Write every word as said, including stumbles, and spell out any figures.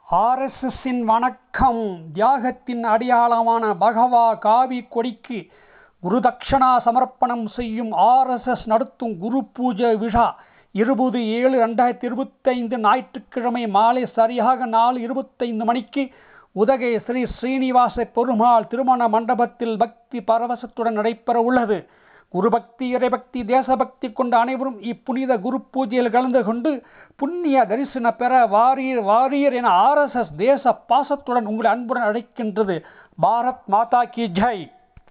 ஆர்எஸ்எஸ்ஸின் வணக்கம். தியாகத்தின் அடையாளமான பகவா காவி கொடிக்கு குருதக்ஷணா சமர்ப்பணம் செய்யும் ஆர்எஸ்எஸ் நடத்தும் குரு பூஜை விழா இருபது ஏழு ரெண்டாயிரத்தி இருபத்தைந்து ஞாயிற்றுக்கிழமை மாலை சரியாக நாலு இருபத்தைந்து மணிக்கு உதகை ஸ்ரீ ஸ்ரீனிவாச பெருமாள் திருமண மண்டபத்தில் பக்தி பரவசத்துடன் நடைபெற உள்ளது. குருபக்தி, இறைபக்தி, தேசபக்தி கொண்ட அனைவரும் இப்புனித குரு பூஜையில் கலந்து கொண்டு புண்ணிய தரிசன பெற வாரீர் வாரீர் என ஆர்எஸ்எஸ் தேச பாசத்துடன் உங்களை அன்புடன் அழைக்கின்றது. பாரத் மாதா கி ஜெய்.